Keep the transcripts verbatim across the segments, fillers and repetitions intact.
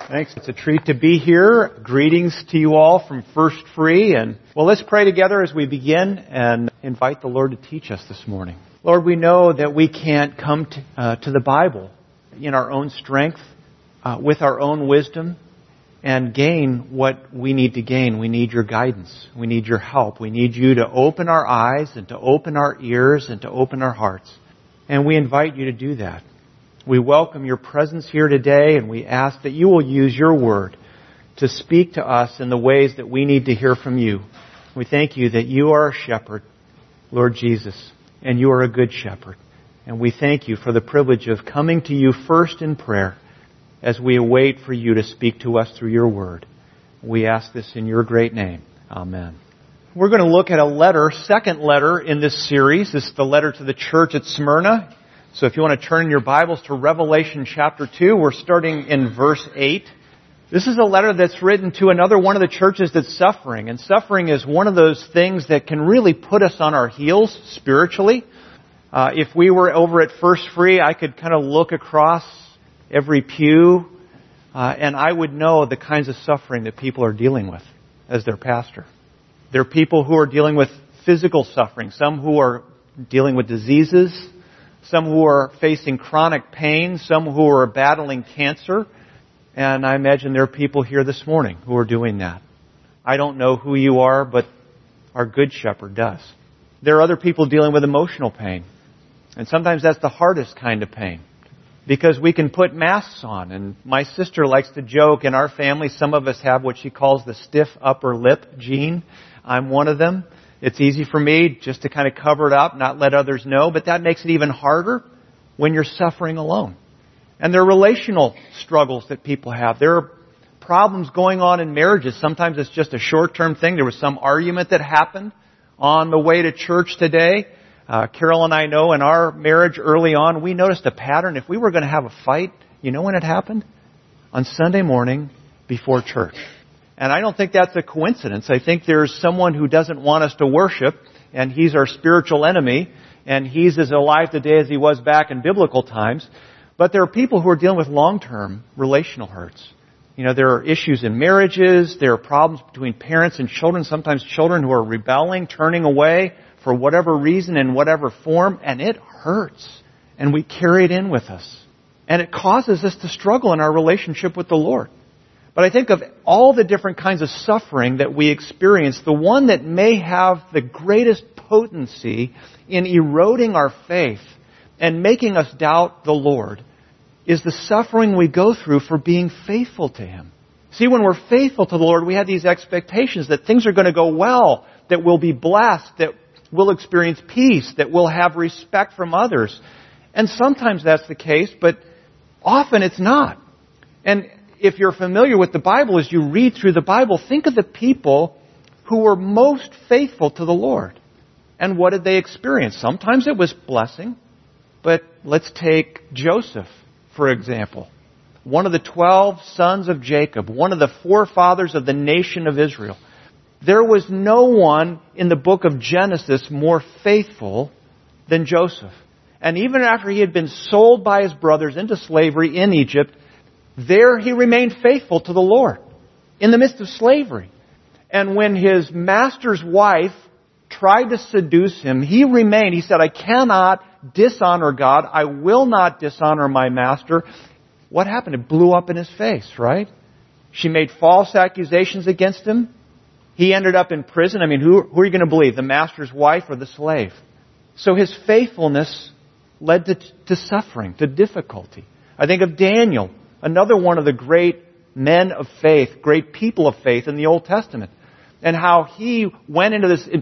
Thanks. It's a treat to be here. Greetings to you all from First Free. And well, let's pray together as we begin and invite the Lord to teach us this morning. Lord, we know that we can't come to, uh, to the Bible in our own strength, uh, with our own wisdom, and gain what we need to gain. We need your guidance. We need your help. We need you to open our eyes and to open our ears and to open our hearts. And we invite you to do that. We welcome your presence here today, and we ask that you will use your word to speak to us in the ways that we need to hear from you. We thank you that you are a shepherd, Lord Jesus, and you are a good shepherd. And we thank you for the privilege of coming to you first in prayer as we await for you to speak to us through your word. We ask this in your great name. Amen. We're going to look at a letter, second letter in this series. This is the letter to the church at Smyrna. So if you want to turn your Bibles to Revelation chapter two, we're starting in verse eight. This is a letter that's written to another one of the churches that's suffering. And suffering is one of those things that can really put us on our heels spiritually. Uh, if we were over at First Free, I could kind of look across every pew, uh, and I would know the kinds of suffering that people are dealing with as their pastor. There are people who are dealing with physical suffering, some who are dealing with diseases, some who are facing chronic pain, some who are battling cancer. And I imagine there are people here this morning who are doing that. I don't know who you are, but our Good Shepherd does. There are other people dealing with emotional pain. And sometimes that's the hardest kind of pain, because we can put masks on. And my sister likes to joke, in our family, some of us have what she calls the stiff upper lip gene. I'm one of them. It's easy for me just to kind of cover it up, not let others know, but that makes it even harder when you're suffering alone. And there are relational struggles that people have. There are problems going on in marriages. Sometimes it's just a short-term thing. There was some argument that happened on the way to church today. Uh, Carol and I know in our marriage early on, we noticed a pattern. If we were going to have a fight, you know when it happened? On Sunday morning before church. And I don't think that's a coincidence. I think there's someone who doesn't want us to worship, and he's our spiritual enemy, and he's as alive today as he was back in biblical times. But there are people who are dealing with long-term relational hurts. You know, there are issues in marriages, there are problems between parents and children, sometimes children who are rebelling, turning away for whatever reason in whatever form, and it hurts. And we carry it in with us. And it causes us to struggle in our relationship with the Lord. But I think of all the different kinds of suffering that we experience, the one that may have the greatest potency in eroding our faith and making us doubt the Lord is the suffering we go through for being faithful to Him. See, when we're faithful to the Lord, we have these expectations that things are going to go well, that we'll be blessed, that we'll experience peace, that we'll have respect from others. And sometimes that's the case, but often it's not. And if you're familiar with the Bible, as you read through the Bible, think of the people who were most faithful to the Lord. And what did they experience? Sometimes it was blessing. But let's take Joseph, for example. One of the twelve sons of Jacob, one of the forefathers of the nation of Israel. There was no one in the book of Genesis more faithful than Joseph. And even after he had been sold by his brothers into slavery in Egypt, there he remained faithful to the Lord in the midst of slavery. And when his master's wife tried to seduce him, he remained. He said, I cannot dishonor God. I will not dishonor my master. What happened? It blew up in his face, right? She made false accusations against him. He ended up in prison. I mean, who, who are you going to believe? The master's wife or the slave? So his faithfulness led to, to suffering, to difficulty. I think of Daniel, another one of the great men of faith, great people of faith in the Old Testament, and how he went into this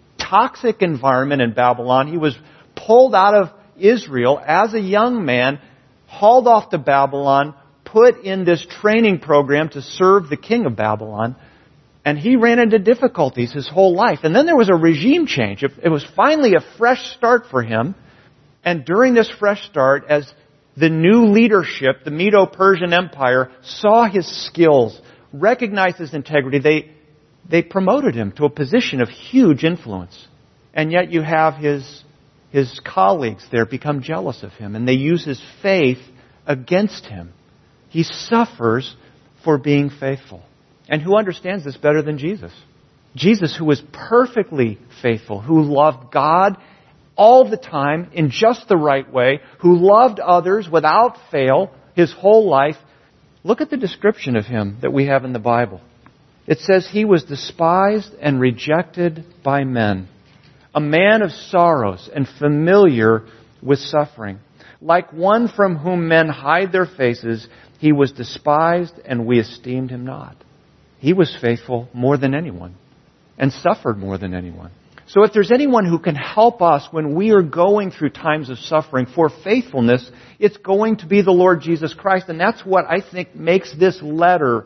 toxic environment in Babylon. He was pulled out of Israel as a young man, hauled off to Babylon, put in this training program to serve the king of Babylon, and he ran into difficulties his whole life. And then there was a regime change. It was finally a fresh start for him. And during this fresh start, as the new leadership, the Medo-Persian Empire, saw his skills, recognized his integrity, they, they promoted him to a position of huge influence. And yet you have his, his colleagues there become jealous of him, and they use his faith against him. He suffers for being faithful. And who understands this better than Jesus? Jesus, who was perfectly faithful, who loved God all the time in just the right way, who loved others without fail his whole life. Look at the description of him that we have in the Bible. It says he was despised and rejected by men, a man of sorrows and familiar with suffering. Like one from whom men hide their faces, he was despised and we esteemed him not. He was faithful more than anyone and suffered more than anyone. So if there's anyone who can help us when we are going through times of suffering for faithfulness, it's going to be the Lord Jesus Christ. And that's what I think makes this letter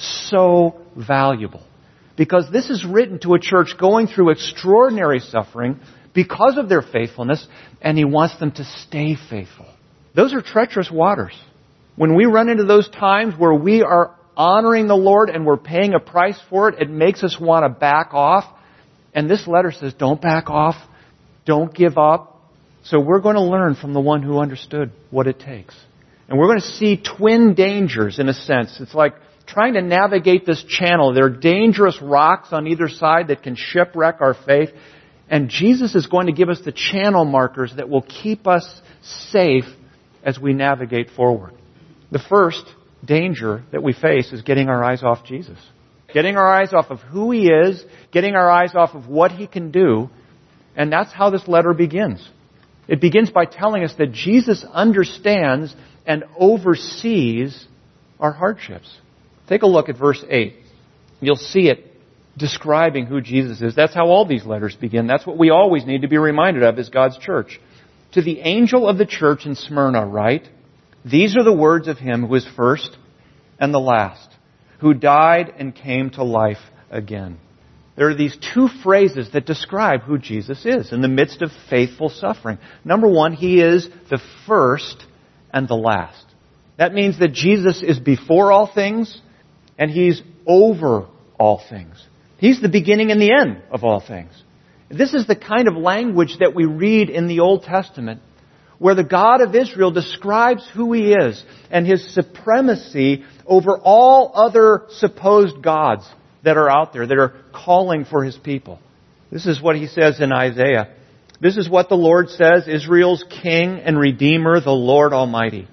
so valuable. Because this is written to a church going through extraordinary suffering because of their faithfulness, and he wants them to stay faithful. Those are treacherous waters. When we run into those times where we are honoring the Lord and we're paying a price for it, it makes us want to back off. And this letter says, don't back off. Don't give up. So we're going to learn from the one who understood what it takes. And we're going to see twin dangers in a sense. It's like trying to navigate this channel. There are dangerous rocks on either side that can shipwreck our faith. And Jesus is going to give us the channel markers that will keep us safe as we navigate forward. The first danger that we face is getting our eyes off Jesus. Getting our eyes off of who He is, getting our eyes off of what He can do, and that's how this letter begins. It begins by telling us that Jesus understands and oversees our hardships. Take a look at verse eight. You'll see it describing who Jesus is. That's how all these letters begin. That's what we always need to be reminded of as God's church. To the angel of the church in Smyrna write, these are the words of Him who is first and the last, who died and came to life again. There are these two phrases that describe who Jesus is in the midst of faithful suffering. Number one, He is the first and the last. That means that Jesus is before all things and He's over all things. He's the beginning and the end of all things. This is the kind of language that we read in the Old Testament, where the God of Israel describes who He is and His supremacy over all other supposed gods that are out there, that are calling for His people. This is what He says in Isaiah. This is what the Lord says, Israel's King and Redeemer, the Lord Almighty.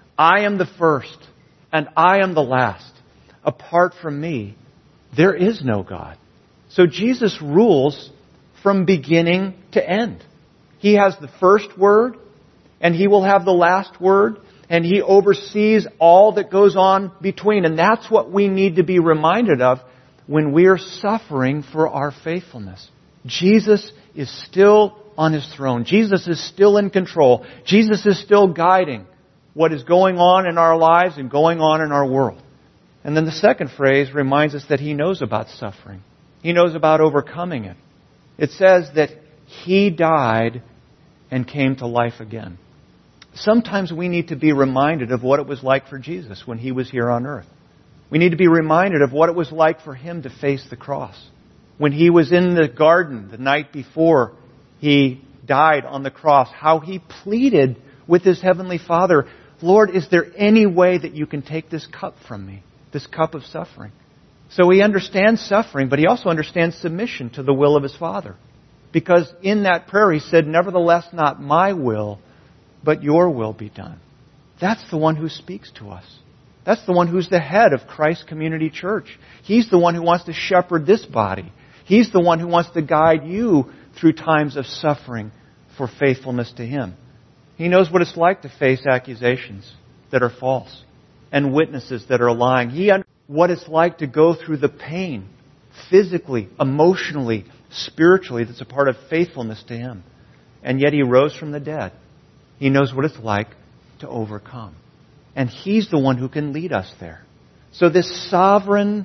I am the first and I am the last. Apart from me, there is no God. So Jesus rules from beginning to end. He has the first word, and He will have the last word, and He oversees all that goes on between. And that's what we need to be reminded of when we're suffering for our faithfulness. Jesus is still on His throne. Jesus is still in control. Jesus is still guiding what is going on in our lives and going on in our world. And then the second phrase reminds us that He knows about suffering. He knows about overcoming it. It says that He died and came to life again. Sometimes we need to be reminded of what it was like for Jesus when He was here on earth. We need to be reminded of what it was like for Him to face the cross. When He was in the garden the night before He died on the cross, how He pleaded with His Heavenly Father, Lord, is there any way that You can take this cup from me, this cup of suffering? So He understands suffering, but He also understands submission to the will of His Father. Because in that prayer He said, nevertheless, not my will, but Your will be done. That's the one who speaks to us. That's the one who's the head of Christ Community Church. He's the one who wants to shepherd this body. He's the one who wants to guide you through times of suffering for faithfulness to Him. He knows what it's like to face accusations that are false and witnesses that are lying. He understands what it's like to go through the pain, physically, emotionally, spiritually, that's a part of faithfulness to Him. And yet He rose from the dead. He knows what it's like to overcome. And He's the one who can lead us there. So this sovereign,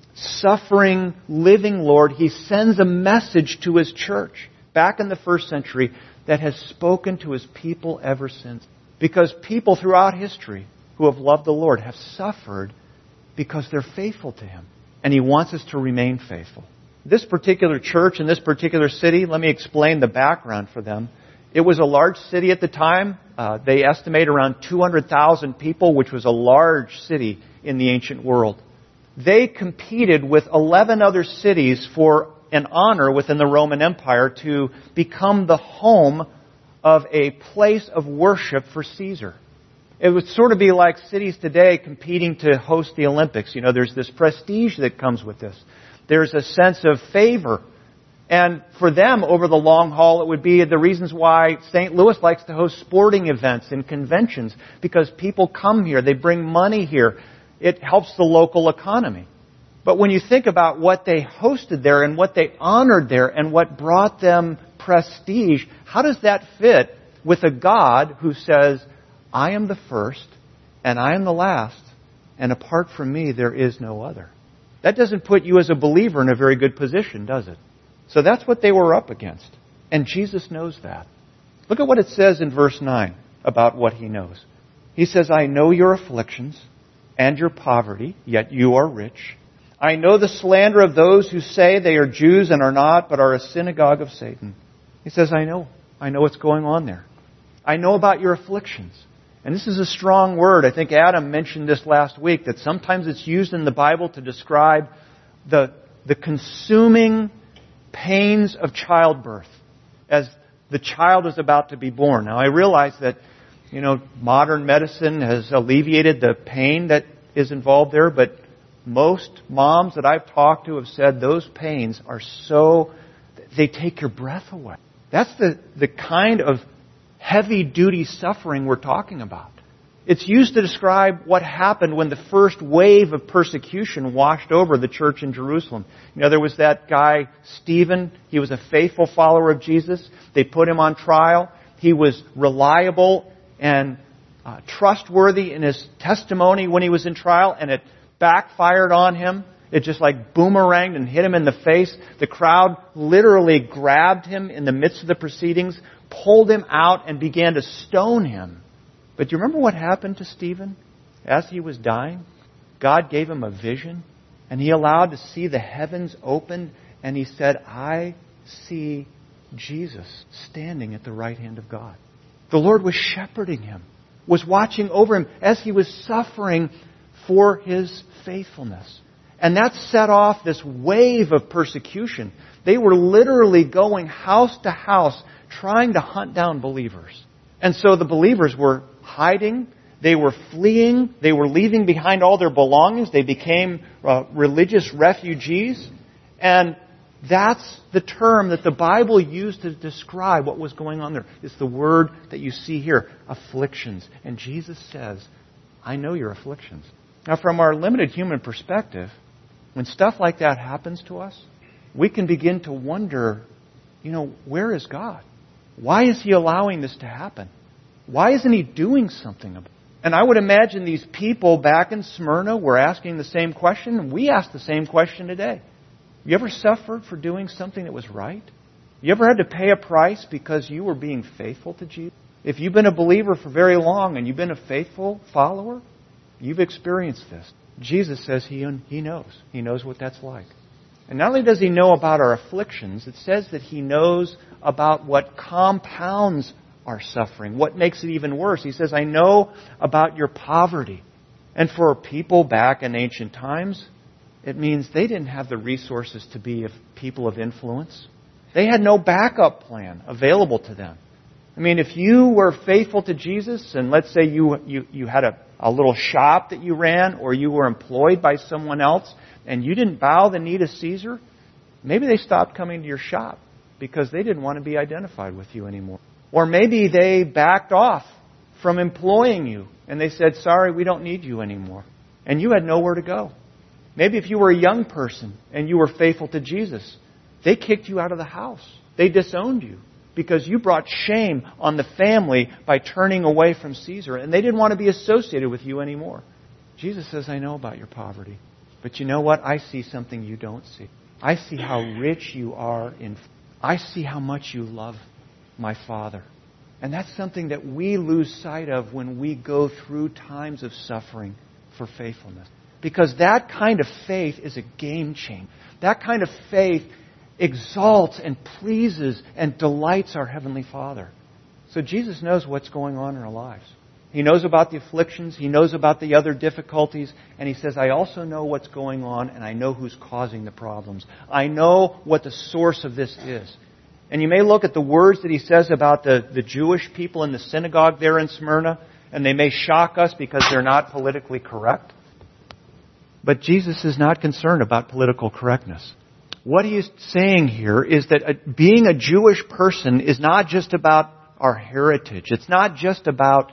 suffering, living Lord, He sends a message to His church back in the first century that has spoken to His people ever since. Because people throughout history who have loved the Lord have suffered because they're faithful to Him. And He wants us to remain faithful. This particular church in this particular city, let me explain the background for them. It was a large city at the time. Uh, they estimate around two hundred thousand people, which was a large city in the ancient world. they competed with eleven other cities for an honor within the Roman Empire to become the home of a place of worship for Caesar. It would sort of be like cities today competing to host the Olympics. You know, there's this prestige that comes with this. There's a sense of favor. And for them, over the long haul, it would be the reasons why Saint Louis likes to host sporting events and conventions, because people come here, they bring money here. It helps the local economy. But when you think about what they hosted there and what they honored there and what brought them prestige, how does that fit with a God who says, I am the first and I am the last, and apart from me there is no other? That doesn't put you as a believer in a very good position, does it? So that's what they were up against. And Jesus knows that. Look at what it says in verse nine about what He knows. He says, I know your afflictions and your poverty, yet you are rich. I know the slander of those who say they are Jews and are not, but are a synagogue of Satan. He says, I know. I know what's going on there. I know about your afflictions. And this is a strong word. I think Adam mentioned this last week, that sometimes it's used in the Bible to describe the, the consuming pains of childbirth as the child is about to be born. Now, I realize that, you know, modern medicine has alleviated the pain that is involved there, but most moms that I've talked to have said those pains are so, they take your breath away. That's the, the kind of heavy-duty suffering we're talking about. It's used to describe what happened when the first wave of persecution washed over the church in Jerusalem. You know, there was that guy, Stephen. He was a faithful follower of Jesus. They put him on trial. He was reliable and uh, trustworthy in his testimony when he was in trial, and it backfired on him. It just like boomeranged and hit him in the face. The crowd literally grabbed him in the midst of the proceedings, pulled him out, and began to stone him. But do you remember what happened to Stephen as he was dying? God gave him a vision, and he allowed to see the heavens open, and he said, I see Jesus standing at the right hand of God. The Lord was shepherding him, was watching over him as he was suffering for his faithfulness. And that set off this wave of persecution. They were literally going house to house trying to hunt down believers. And so the believers were hiding, they were fleeing, they were leaving behind all their belongings, they became uh, religious refugees. And that's the term that the Bible used to describe what was going on there. It's the word that you see here, afflictions. And Jesus says, I know your afflictions. Now, from our limited human perspective, when stuff like that happens to us, we can begin to wonder, you know, where is God? Why is He allowing this to happen? Why isn't He doing something about it? And I would imagine these people back in Smyrna were asking the same question, and we ask the same question today. You ever suffered for doing something that was right? You ever had to pay a price because you were being faithful to Jesus? If you've been a believer for very long and you've been a faithful follower, you've experienced this. Jesus says He, he knows. He knows what that's like. And not only does He know about our afflictions, it says that He knows about what compounds our suffering, what makes it even worse. He says, I know about your poverty. And for people back in ancient times, it means they didn't have the resources to be people of influence. They had no backup plan available to them. I mean, if you were faithful to Jesus, and let's say you you, you had a, a little shop that you ran, or you were employed by someone else, and you didn't bow the knee to Caesar, maybe they stopped coming to your shop because they didn't want to be identified with you anymore. Or maybe they backed off from employing you, and they said, sorry, we don't need you anymore. And you had nowhere to go. Maybe if you were a young person and you were faithful to Jesus, they kicked you out of the house. They disowned you because you brought shame on the family by turning away from Caesar, and they didn't want to be associated with you anymore. Jesus says, I know about your poverty. But you know what? I see something you don't see. I see how rich you are in... I see how much you love my Father. And that's something that we lose sight of when we go through times of suffering for faithfulness. Because that kind of faith is a game changer. That kind of faith exalts and pleases and delights our Heavenly Father. So Jesus knows what's going on in our lives. He knows about the afflictions. He knows about the other difficulties. And he says, I also know what's going on, and I know who's causing the problems. I know what the source of this is. And you may look at the words that he says about the, the Jewish people in the synagogue there in Smyrna, and they may shock us because they're not politically correct. But Jesus is not concerned about political correctness. What he is saying here is that a, being a Jewish person is not just about our heritage. It's not just about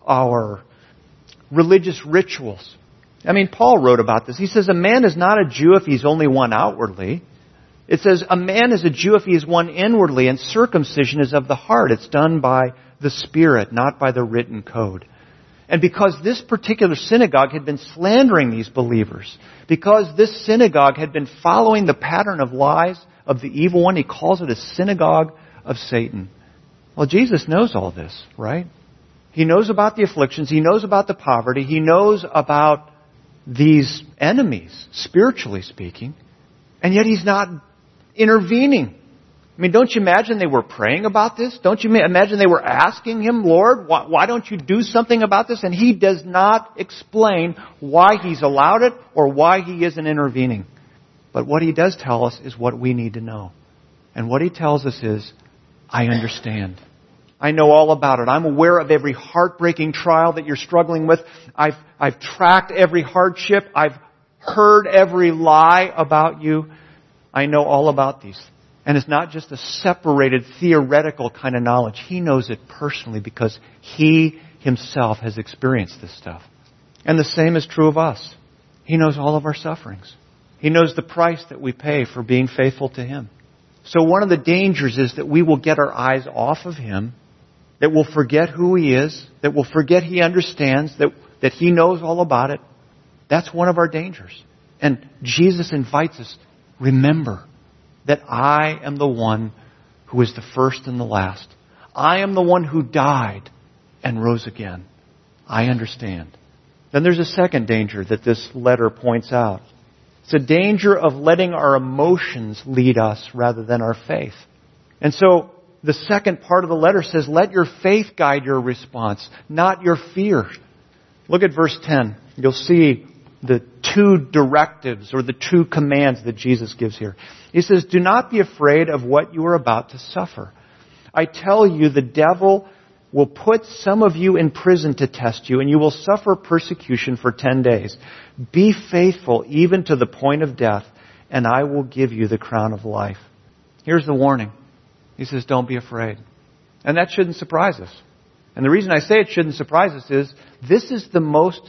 our religious rituals. I mean, Paul wrote about this. He says, a man is not a Jew if he's only one outwardly. It says, a man is a Jew if he is one inwardly, and circumcision is of the heart. It's done by the Spirit, not by the written code. And because this particular synagogue had been slandering these believers, because this synagogue had been following the pattern of lies of the evil one, he calls it a synagogue of Satan. Well, Jesus knows all this, right? He knows about the afflictions. He knows about the poverty. He knows about these enemies, spiritually speaking. And yet he's not intervening. I mean, don't you imagine they were praying about this? Don't you imagine they were asking him, Lord, why, why don't you do something about this? And he does not explain why he's allowed it or why he isn't intervening. But what he does tell us is what we need to know. And what he tells us is, I understand. I know all about it. I'm aware of every heartbreaking trial that you're struggling with. I've, I've tracked every hardship. I've heard every lie about you. I know all about these. And it's not just a separated theoretical kind of knowledge. He knows it personally because he himself has experienced this stuff. And the same is true of us. He knows all of our sufferings. He knows the price that we pay for being faithful to him. So one of the dangers is that we will get our eyes off of him, that we'll forget who he is, that we'll forget he understands, that, that he knows all about it. That's one of our dangers. And Jesus invites us, remember that I am the one who is the first and the last. I am the one who died and rose again. I understand. Then there's a second danger that this letter points out. It's a danger of letting our emotions lead us rather than our faith. And so the second part of the letter says, let your faith guide your response, not your fear. Look at verse ten. You'll see the two directives or the two commands that Jesus gives here. He says, do not be afraid of what you are about to suffer. I tell you, the devil will put some of you in prison to test you, and you will suffer persecution for ten days. Be faithful even to the point of death, and I will give you the crown of life. Here's the warning. He says, don't be afraid. And that shouldn't surprise us. And the reason I say it shouldn't surprise us is this is the most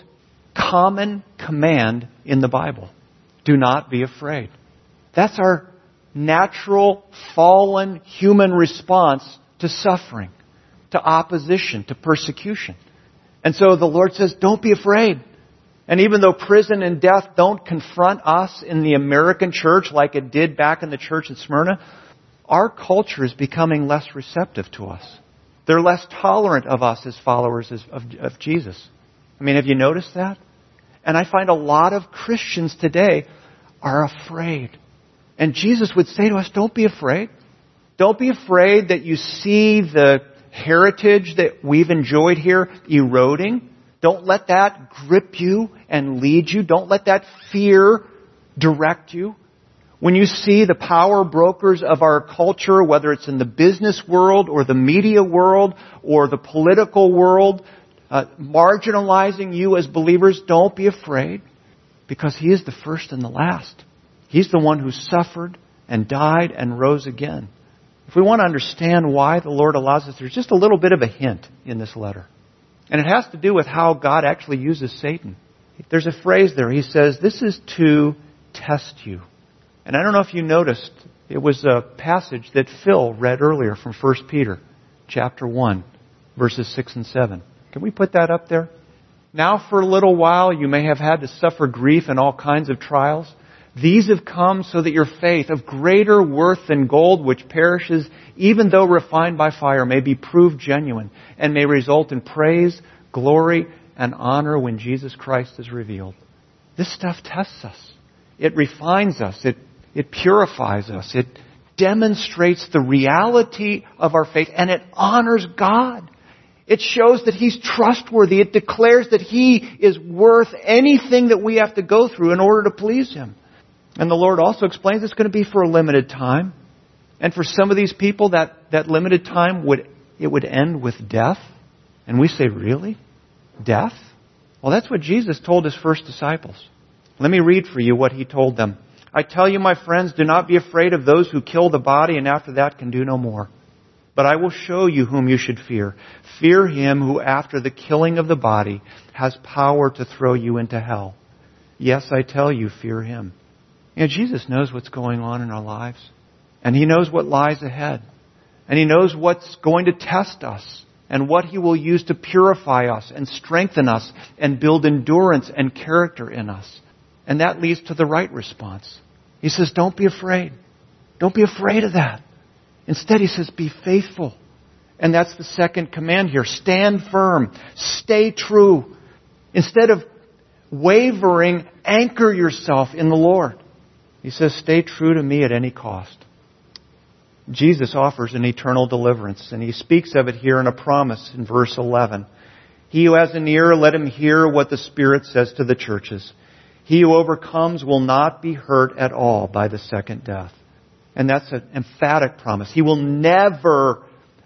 common command in the Bible. Do not be afraid. That's our natural, fallen human response to suffering, to opposition, to persecution. And so the Lord says, don't be afraid. And even though prison and death don't confront us in the American church like it did back in the church in Smyrna, our culture is becoming less receptive to us. They're less tolerant of us as followers of, of Jesus. I mean, have you noticed that? And I find a lot of Christians today are afraid. And Jesus would say to us, don't be afraid. Don't be afraid that you see the heritage that we've enjoyed here eroding. Don't let that grip you and lead you. Don't let that fear direct you. When you see the power brokers of our culture, whether it's in the business world or the media world or the political world, uh, marginalizing you as believers, don't be afraid, because He is the first and the last. He's the one who suffered and died and rose again. If we want to understand why the Lord allows us, there's just a little bit of a hint in this letter. And it has to do with how God actually uses Satan. There's a phrase there. He says, this is to test you. And I don't know if you noticed, it was a passage that Phil read earlier from First Peter chapter one, verses six and seven. Can we put that up there? Now for a little while you may have had to suffer grief and all kinds of trials. These have come so that your faith, of greater worth than gold which perishes, even though refined by fire, may be proved genuine and may result in praise, glory, and honor when Jesus Christ is revealed. This stuff tests us. It refines us. It, it purifies us. It demonstrates the reality of our faith, and it honors God. It shows that He's trustworthy. It declares that He is worth anything that we have to go through in order to please Him. And the Lord also explains it's going to be for a limited time. And for some of these people, that, that limited time, would it would end with death. And we say, really? Death? Well, that's what Jesus told His first disciples. Let me read for you what He told them. I tell you, my friends, do not be afraid of those who kill the body and after that can do no more. But I will show you whom you should fear. Fear Him who after the killing of the body has power to throw you into hell. Yes, I tell you, fear Him. You know, Jesus knows what's going on in our lives. And He knows what lies ahead. And He knows what's going to test us. And what He will use to purify us and strengthen us and build endurance and character in us. And that leads to the right response. He says, don't be afraid. Don't be afraid of that. Instead, He says, be faithful. And that's the second command here. Stand firm. Stay true. Instead of wavering, anchor yourself in the Lord. He says, stay true to me at any cost. Jesus offers an eternal deliverance, and He speaks of it here in a promise in verse eleven. He who has an ear, let him hear what the Spirit says to the churches. He who overcomes will not be hurt at all by the second death. And that's an emphatic promise. He will never,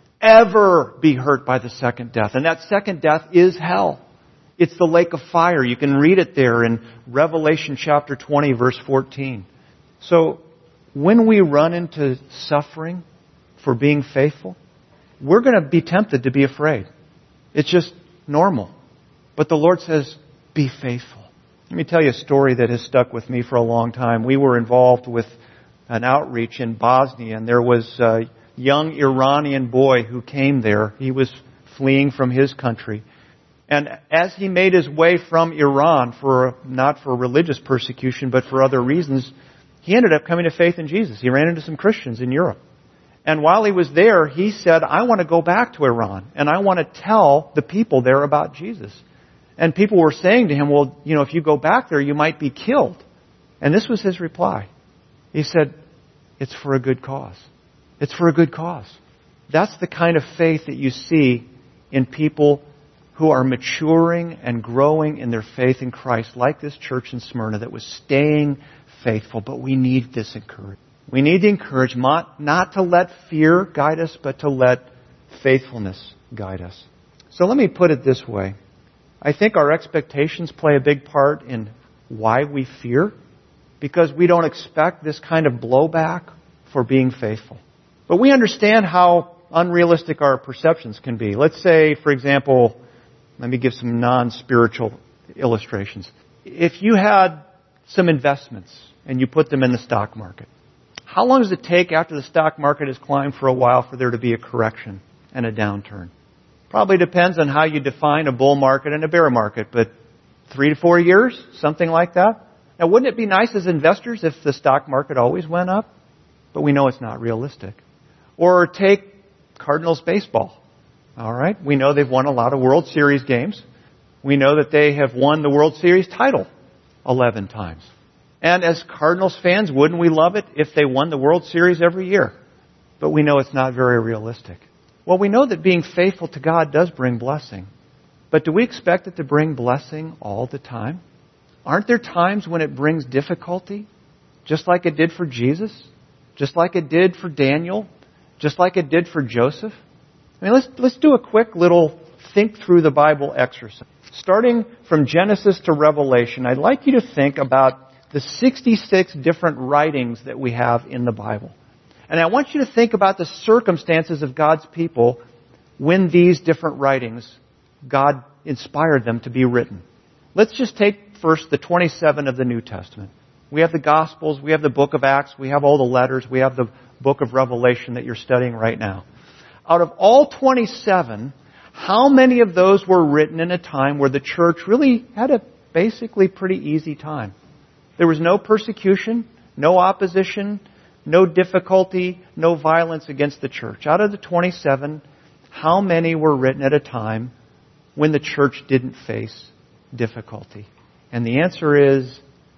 ever be hurt by the second death. And that second death is hell. It's the lake of fire. You can read it there in Revelation chapter twenty, verse fourteen. So, when we run into suffering for being faithful, we're going to be tempted to be afraid. It's just normal. But the Lord says, be faithful. Let me tell you a story that has stuck with me for a long time. We were involved with an outreach in Bosnia, and there was a young Iranian boy who came there. He was fleeing from his country. And as he made his way from Iran, for not for religious persecution, but for other reasons, he ended up coming to faith in Jesus. He ran into some Christians in Europe. And while he was there, he said, I want to go back to Iran, and I want to tell the people there about Jesus. And people were saying to him, well, you know, if you go back there, you might be killed. And this was his reply. He said, it's for a good cause. It's for a good cause. That's the kind of faith that you see in people who are maturing and growing in their faith in Christ, like this church in Smyrna that was staying faithful. But we need this encouragement. We need the encouragement not to let fear guide us, but to let faithfulness guide us. So let me put it this way. I think our expectations play a big part in why we fear, because we don't expect this kind of blowback for being faithful. But we understand how unrealistic our perceptions can be. Let's say, for example, let me give some non-spiritual illustrations. If you had some investments and you put them in the stock market, how long does it take after the stock market has climbed for a while for there to be a correction and a downturn? Probably depends on how you define a bull market and a bear market, but three to four years, something like that. Now, wouldn't it be nice as investors if the stock market always went up? But we know it's not realistic. Or take Cardinals baseball. All right, we know they've won a lot of World Series games. We know that they have won the World Series title eleven times. And as Cardinals fans, wouldn't we love it if they won the World Series every year? But we know it's not very realistic. Well, we know that being faithful to God does bring blessing. But do we expect it to bring blessing all the time? Aren't there times when it brings difficulty? Just like it did for Jesus? Just like it did for Daniel? Just like it did for Joseph? I mean, let's, let's do a quick little think through the Bible exercise. Starting from Genesis to Revelation, I'd like you to think about the sixty-six different writings that we have in the Bible. And I want you to think about the circumstances of God's people when these different writings, God inspired them to be written. Let's just take first the twenty-seven of the New Testament. We have the Gospels, we have the book of Acts, we have all the letters, we have the book of Revelation that you're studying right now. Out of all twenty-seven, how many of those were written in a time where the church really had a basically pretty easy time? There was no persecution, no opposition, no difficulty, no violence against the church. Out of the twenty-seven, how many were written at a time when the church didn't face difficulty? And the answer is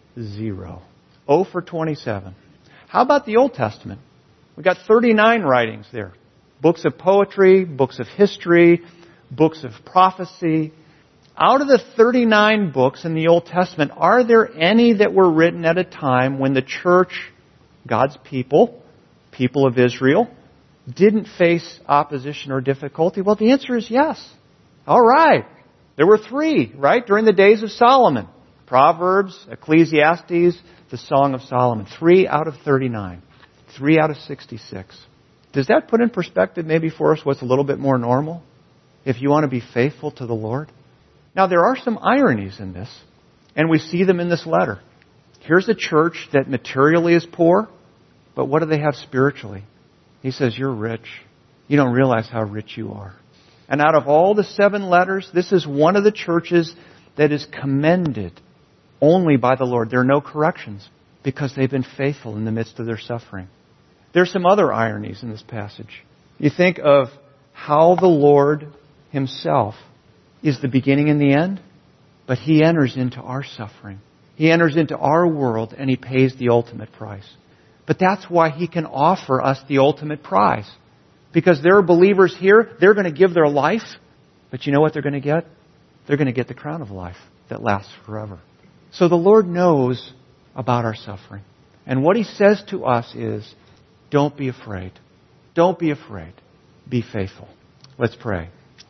zero. zero for twenty-seven. How about the Old Testament? We've got thirty-nine writings there. Books of poetry, books of history, books of prophecy. Out of the thirty-nine books in the Old Testament, are there any that were written at a time when the church, God's people, people of Israel, didn't face opposition or difficulty? Well, the answer is yes. All right. There were three, right, during the days of Solomon. Proverbs, Ecclesiastes, the Song of Solomon. Three out of thirty-nine. Three out of sixty-six. Does that put in perspective maybe for us what's a little bit more normal? If you want to be faithful to the Lord? Now, there are some ironies in this, and we see them in this letter. Here's a church that materially is poor, but what do they have spiritually? He says, you're rich. You don't realize how rich you are. And out of all the seven letters, this is one of the churches that is commended only by the Lord. There are no corrections because they've been faithful in the midst of their suffering. There's some other ironies in this passage. You think of how the Lord Himself is the beginning and the end, but He enters into our suffering. He enters into our world and He pays the ultimate price. But that's why He can offer us the ultimate prize. Because there are believers here, they're going to give their life, but you know what they're going to get? They're going to get the crown of life that lasts forever. So the Lord knows about our suffering. And what He says to us is, don't be afraid. Don't be afraid. Be faithful. Let's pray.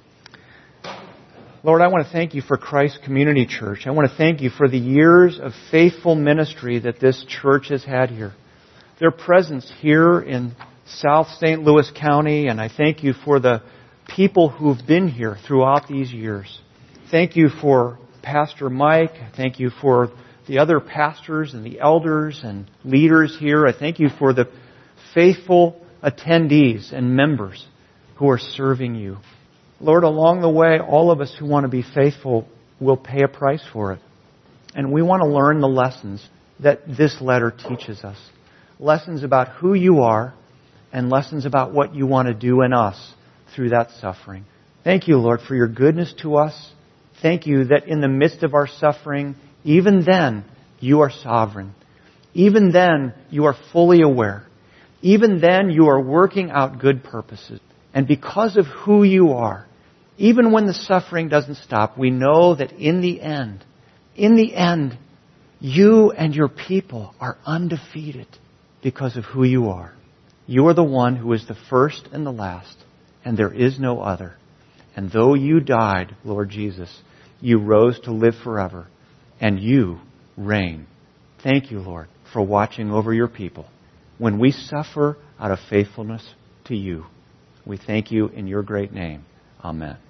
Lord, I want to thank You for Christ Community Church. I want to thank You for the years of faithful ministry that this church has had here. Their presence here in South Saint Louis County, and I thank You for the people who've been here throughout these years. Thank You for Pastor Mike. Thank You for the other pastors and the elders and leaders here. I thank You for the faithful attendees and members who are serving You. Lord, along the way, all of us who want to be faithful will pay a price for it. And we want to learn the lessons that this letter teaches us. Lessons about who You are and lessons about what You want to do in us through that suffering. Thank You, Lord, for Your goodness to us. Thank You that in the midst of our suffering, even then, You are sovereign. Even then, You are fully aware. Even then, You are working out good purposes. And because of who You are, even when the suffering doesn't stop, we know that in the end, in the end, You and Your people are undefeated because of who You are. You are the one who is the first and the last, and there is no other. And though You died, Lord Jesus, You rose to live forever, and You reign. Thank You, Lord, for watching over Your people. When we suffer out of faithfulness to You, we thank You in Your great name. Amen.